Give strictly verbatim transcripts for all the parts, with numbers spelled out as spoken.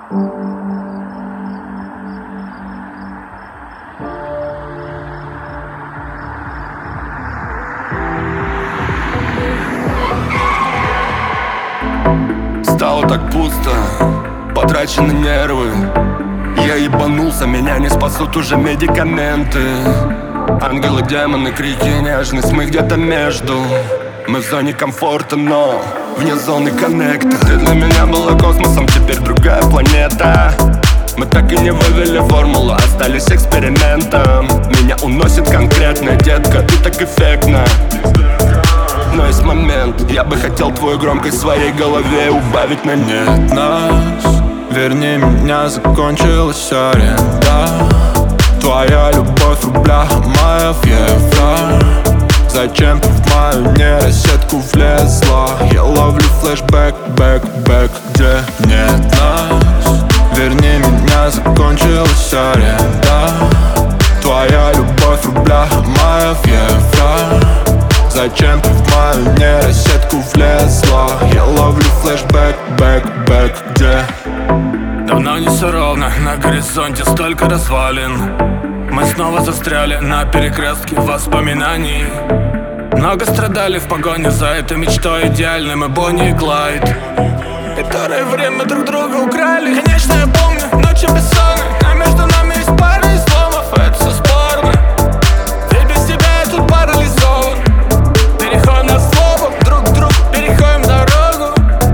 Стало так пусто, потрачены нервы. Я ебанулся, меня не спасут уже медикаменты. Ангелы, демоны, крики, нежность, мы где-то между. Мы в зоне комфорта, но вне зоны коннекта. Ты для меня была космосом, теперь другая планета. Мы так и не вывели формулу, остались экспериментом. Меня уносит конкретно, детка, ты так эффектна. Но есть момент, я бы хотел твою громкость в своей голове убавить на нет. Нас, верни меня, закончилась аренда. Твоя любовь в рублях, моя в евро. Зачем ты в мою нейросетку влезла? Я ловлю флешбэк, бэк, бэк, где нет нас. Верни меня, закончилась аренда. Твоя любовь в рублях, моя в евро. Зачем ты в мою нейросетку влезла? Я ловлю флешбэк, бэк, бэк, где? Давно не все ровно, на горизонте столько развалин. Мы снова застряли на перекрестке воспоминаний. Много страдали в погоне за этой мечтой идеальной. Мы Бонни и Клайд, которые время друг друга украли. Конечно, я помню ночи бессонные, а между нами есть пара изломов, это все спорно. Ведь без тебя я тут парализован. Переходим на слово, друг к другу переходим дорогу.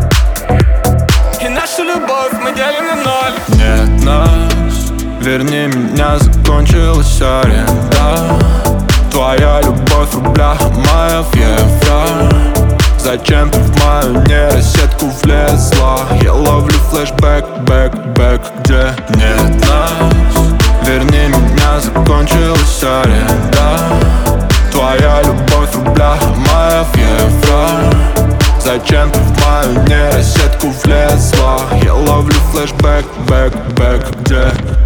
И нашу любовь мы делим на ноль. Нет нас, верни меня, закончилась аренда. Твоя любовь в рублях, моя в евро. Зачем ты в мою нейросетку влезла? Я ловлю флешбэк, бэк, бэк, где нет нас. Верни меня, закончилась аренда. Твоя любовь в рублях, моя в евро. Зачем ты в мою нейросетку влезла? Я ловлю флешбэк, бэк, бэк, где